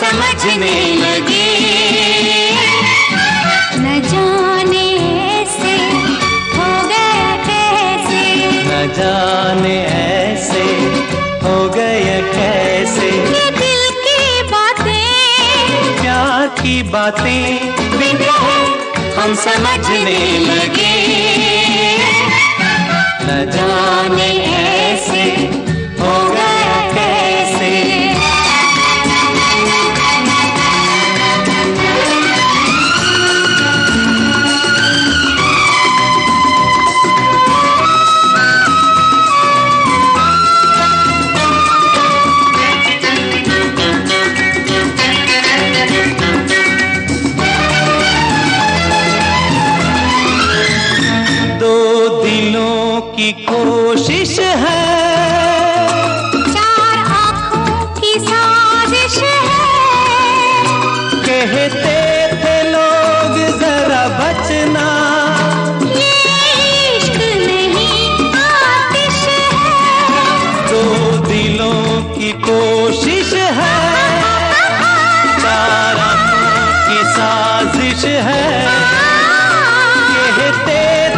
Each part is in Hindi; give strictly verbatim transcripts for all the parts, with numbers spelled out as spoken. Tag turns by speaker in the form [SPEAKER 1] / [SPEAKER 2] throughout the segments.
[SPEAKER 1] समझने लगे। न जाने ऐसे हो गया कैसे,
[SPEAKER 2] न जाने ऐसे हो गया कैसे,
[SPEAKER 1] ये दिल की बातें,
[SPEAKER 2] प्यार की बातें
[SPEAKER 1] बिन कहे हम समझने लगे। न जाने ऐसे हो गया कैसे।
[SPEAKER 2] की कोशिश है,
[SPEAKER 1] चार आंखों की साजिश है,
[SPEAKER 2] कहते थे लोग जरा बचना,
[SPEAKER 1] ये इश्क नहीं आतिश है।
[SPEAKER 2] दो दिलों की कोशिश है, चार आंखों की साजिश है, कहते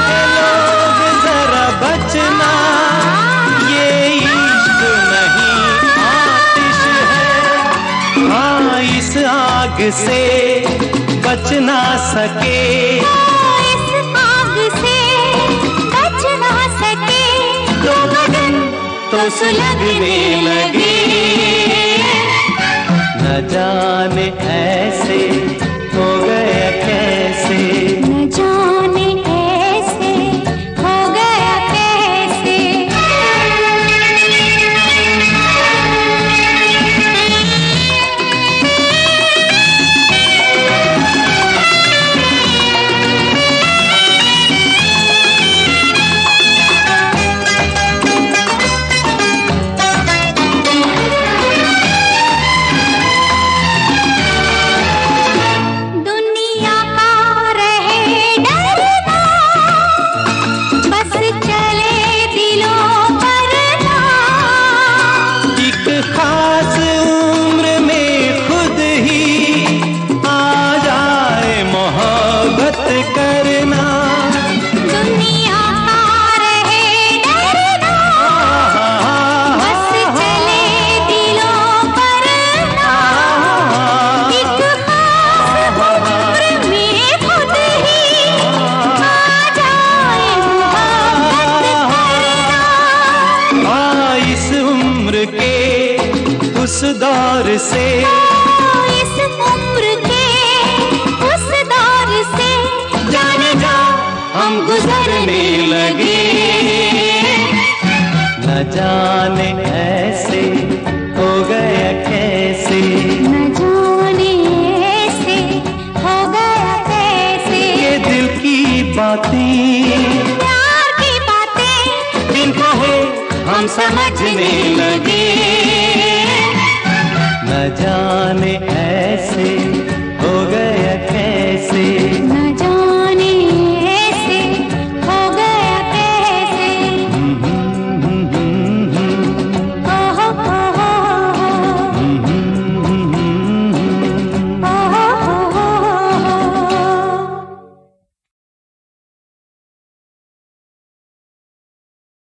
[SPEAKER 2] बचना, ये इश्क नहीं आतिश है। हाँ, इस आग से बच ना सके,
[SPEAKER 1] इस आग से बच ना सके,
[SPEAKER 2] तो बदन तो सुलगने लगे। न जाने ऐसे हो गया कैसे,
[SPEAKER 1] न जाने करना, दुनिया का रहे डरना, बस चले दिलों पर ना, एक खास उम्र में खुद ही आ जाए मोहब्बत करना।
[SPEAKER 2] हाँ, इस उम्र के उस दौर से,
[SPEAKER 1] इस उम्र के उस दौर से
[SPEAKER 2] हम गुजरने लगे। न जाने ऐसे हो गया कैसे,
[SPEAKER 1] न जाने ऐसे हो गया कैसे,
[SPEAKER 2] ये दिल की बातें,
[SPEAKER 1] प्यार की बातें,
[SPEAKER 2] बिन कहे हम समझने लगे। न जाने